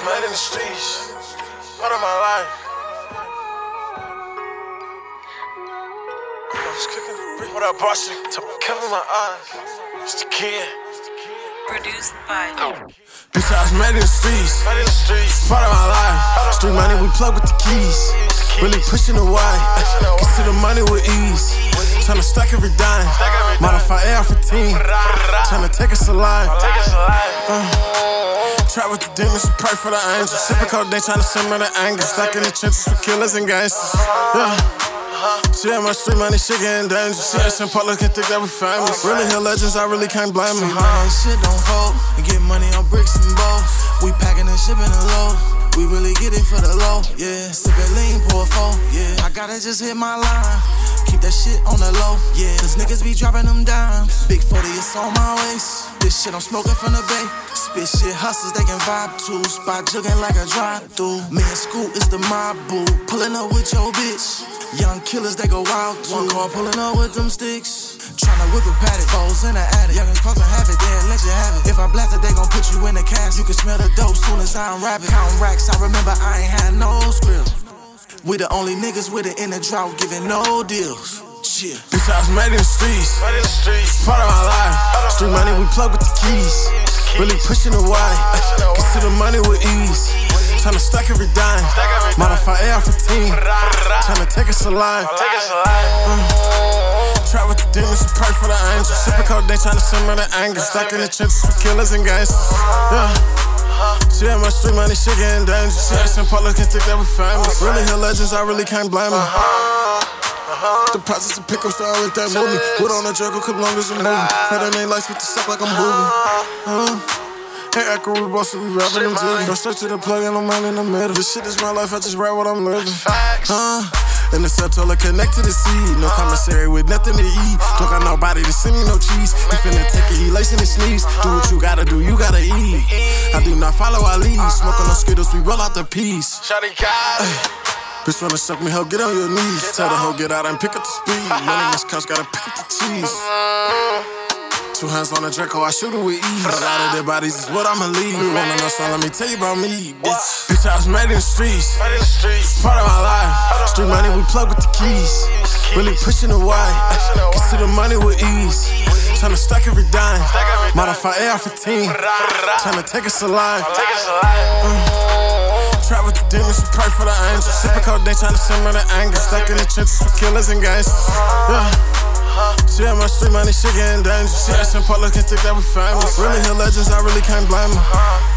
was made in the streets. Part of my life. I was cooking the brick. What I brought you to cover my eyes. It's the kid. Produced by Bitch, I was made in the streets. Part of my life. Street money, we plug with the keys. Really pushing the white. Get to the money with ease. Tryna stack every dime. Modify AR-15. Tryna take us alive. Trap with the demons and pray for the angels. Sipping codeine, tryna simmer the anger. Stuck in the trenches with killers and gangsters. She had my street money, shit getting dangerous. She at St. Paul, can think that we famous. Really hill legends, I really can't blame them. Shit don't fold. And get money on bricks and balls. We packing and shipping a load. We really get it for the low, yeah. Sippin' lean, pour a four, yeah. I gotta just hit my line. Keep that shit on the low, yeah. Cause niggas be dropping them dimes. Big 40 is on my waist. This shit I'm smoking from the bay. Spit shit hustlers they can vibe to. Spot jugging like a drive-thru. Me and Scoot is the mob boo. Pulling up with your bitch. Young killers they go wild too. One car pulling up with them sticks. Tryna whip a paddock, balls in the attic. Youngins cause I have it, then let you have it. If I blast it, they gon' put you in the cast. You can smell the dope soon as I'm rapping. Counting racks, I remember I ain't had no script. We the only niggas with it in the drought, giving no deals. Yeah. Bitch, I was made in the streets. Part of my life. Street money, we plug with the keys. Really pushing the white. Get to the money with ease. Tryna stack every dime. Modify AR-15. Tryna take us alive. Trap with the demons and pray for the angels. Sipping codeine, tryna simmer the anger. Stuck in the trenches with killers and gangsters. She had my street money, shit getting dangerous. She at St. Paul, can think that we famous. Really hill legends, I really can't blame them. The process of pickups, I like that movie. Put on a Draco, come long as a movie. Fed in lights with the suck like I'm moving. Hey, Echo, we boss, we rapping them too. Go straight to the plug and I'm right in the middle. This shit is my life, I just rap what I'm living. And the subtola connect to the seed. No commissary with nothing to eat. Don't got nobody to send me no cheese. He finna take it, he lacing his sleeves. Do what you gotta do, you gotta eat. I do not follow our lead. Smoking on Skittles, we roll out the peace. Bitch wanna suck me, hoe, get on your knees. Tell the hoe, get out and pick up the speed. Money in this couch, gotta pick up the cheese. 2 hands on the Draco, I shoot it with ease. A lot of their bodies is what I'ma leave. You wanna know something, let me tell you about me, bitch. Bitch, I was made in the streets. Part of my life. Street money, we plug with the keys. Really pushing the white. Get to the money with ease. Tryna stack every dime. Modify AR-15. Tryna take us alive. Trap with the demons and pray for the angels. Sipping codeine, tryna simmer the anger. Stuck in the trenches with killers and gangsters. She had my street money, shit getting dangerous. She at St. Paul, can think that we famous. Really hill legends, I really can't blame them.